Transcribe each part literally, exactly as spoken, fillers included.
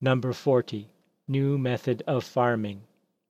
Number forty. New method of farming.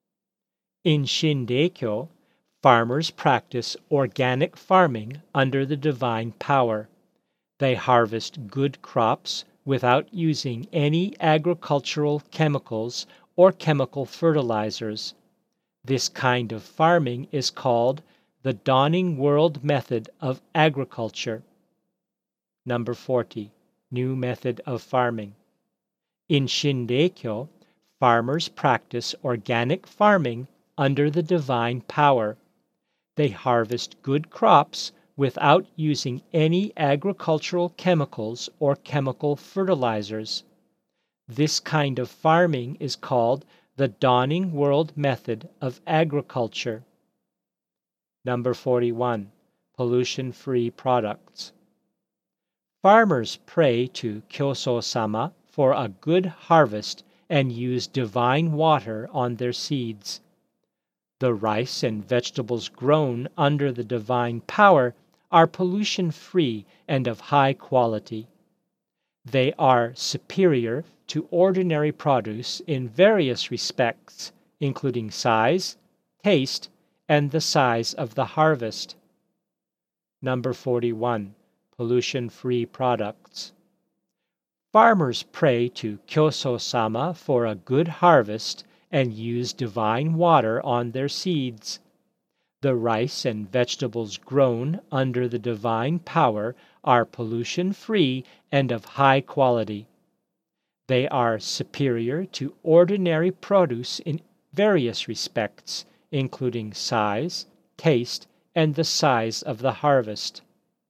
In Shindaikyo, farmers practice organic farming under the divine power. They harvest good crops without using any agricultural chemicals or chemical fertilizers. This kind of farming is called the Dawning World method of agriculture. Number forty. New method of farming. In Shindaikyo, farmers practice organic farming under the divine power. They harvest good crops without using any agricultural chemicals or chemical fertilizers. This kind of farming is called the Dawning World method of agriculture. Number forty-one. Pollution-free products. Farmers pray to Kyoso-sama for a good harvest and use divine water on their seeds. The rice and vegetables grown under the divine power are pollution-free and of high quality. They are superior to ordinary produce in various respects, including size, taste, and the size of the harvest. Number forty-one. Pollution-free products. Farmers pray to Kyoso-sama for a good harvest and use divine water on their seeds. The rice and vegetables grown under the divine power are pollution-free and of high quality. They are superior to ordinary produce in various respects, including size, taste, and the size of the harvest.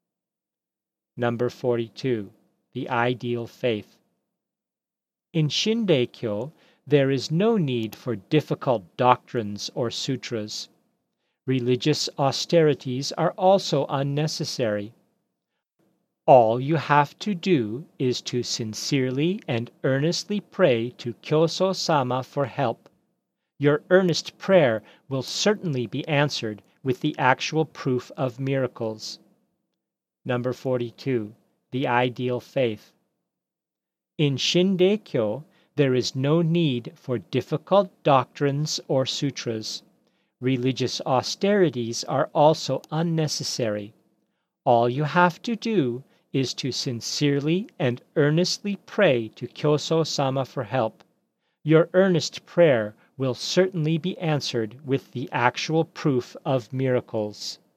Number forty-two. The ideal faith. In Shindaikyo, there is no need for difficult doctrines or sutras. Religious austerities are also unnecessary. All you have to do is to sincerely and earnestly pray to Kyoso-sama for help. Your earnest prayer will certainly be answered with the actual proof of miracles. Number forty-two. The ideal faith. In Shindaikyo, there is no need for difficult doctrines or sutras. Religious austerities are also unnecessary. All you have to do is to sincerely and earnestly pray to Kyoso-sama for help. Your earnest prayer will certainly be answered with the actual proof of miracles.